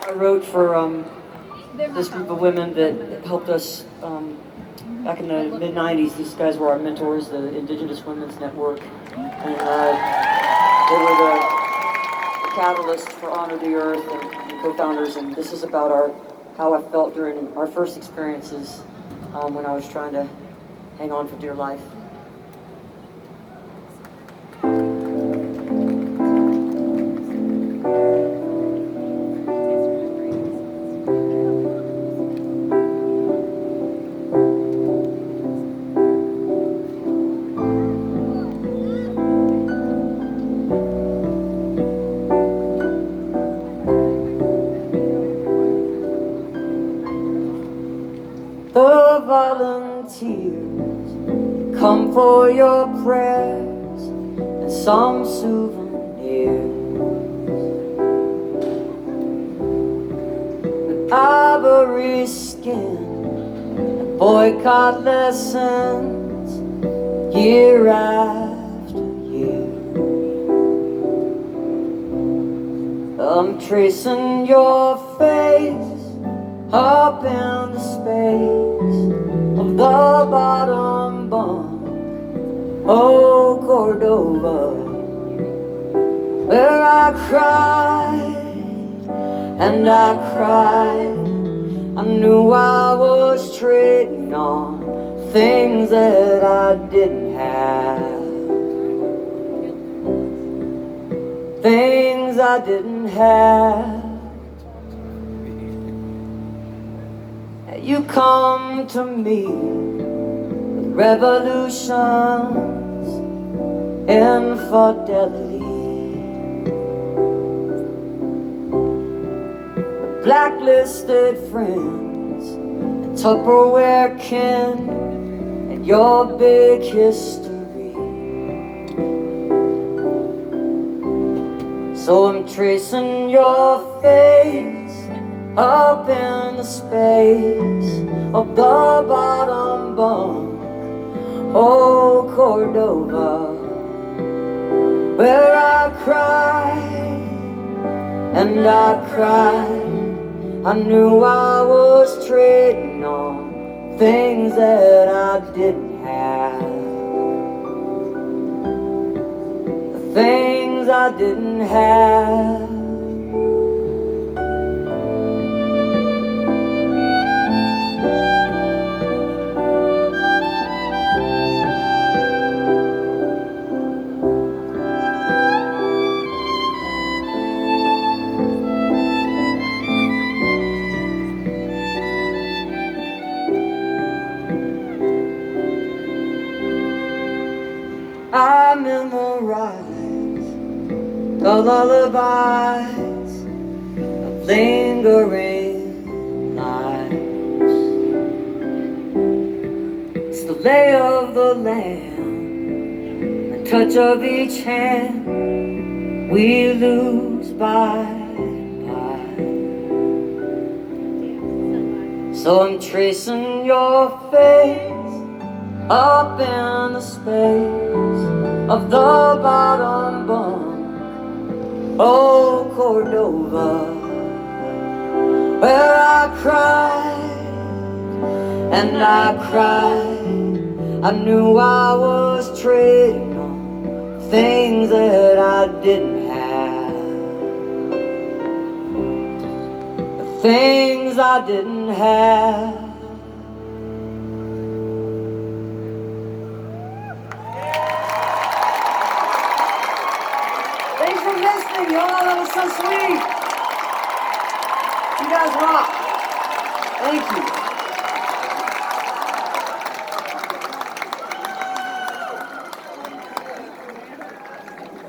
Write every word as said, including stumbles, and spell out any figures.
I wrote for um, this group of women that helped us um, back in the mid nineties. These guys were our mentors, the Indigenous Women's Network, and uh, they were the, the catalyst for Honor the Earth and, and co-founders. And this is about our how I felt during our first experiences um, when I was trying to hang on for dear life. The volunteers come for your prayers and some souvenirs. With ivory skin and boycott lessons year after year. I'm tracing your face up in the space of the bottom bunk, oh Cordova, where I cried and I cried. I knew I was trading on things that I didn't have, things I didn't have. You come to me with revolutions, infidelity, blacklisted friends, and Tupperware kin, and your big history. So I'm tracing your face up in the space of the bottom bunk, oh Cordova, where I cried and I cried. I knew I was trading on things that I didn't have, the things I didn't have. I memorize the lullabies of lingering lights. It's the lay of the land, the touch of each hand we lose by and by. So I'm tracing your face up in the space of the bottom bunk, oh Cordova, where I cried and I cried. I knew I was trading on things that I didn't have, the things I didn't have. Thanks for listening, y'all. That was so sweet. You guys rock. Thank you.